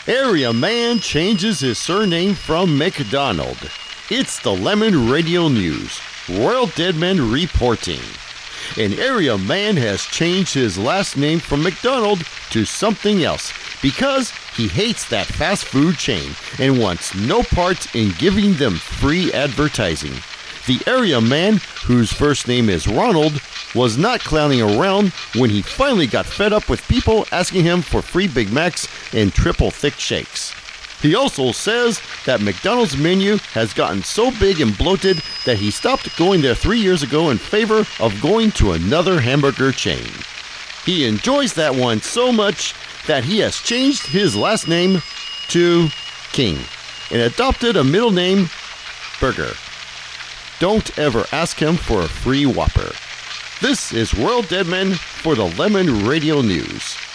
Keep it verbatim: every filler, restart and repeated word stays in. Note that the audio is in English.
Area man changes his surname from McDonald. It's the Lemon Radio News. Royal Deadman reporting. An area man has changed his last name from McDonald to something else because he hates that fast food chain and wants no part in giving them free advertising. The area man, whose first name is Ronald, was not clowning around when he finally got fed up with people asking him for free Big Macs and triple thick shakes. He also says that McDonald's menu has gotten so big and bloated that he stopped going there three years ago in favor of going to another hamburger chain. He enjoys that one so much that he has changed his last name to King and adopted a middle name, Burger. Don't ever ask him for a free Whopper. This is Royal Deadman for the Lemon Radio News.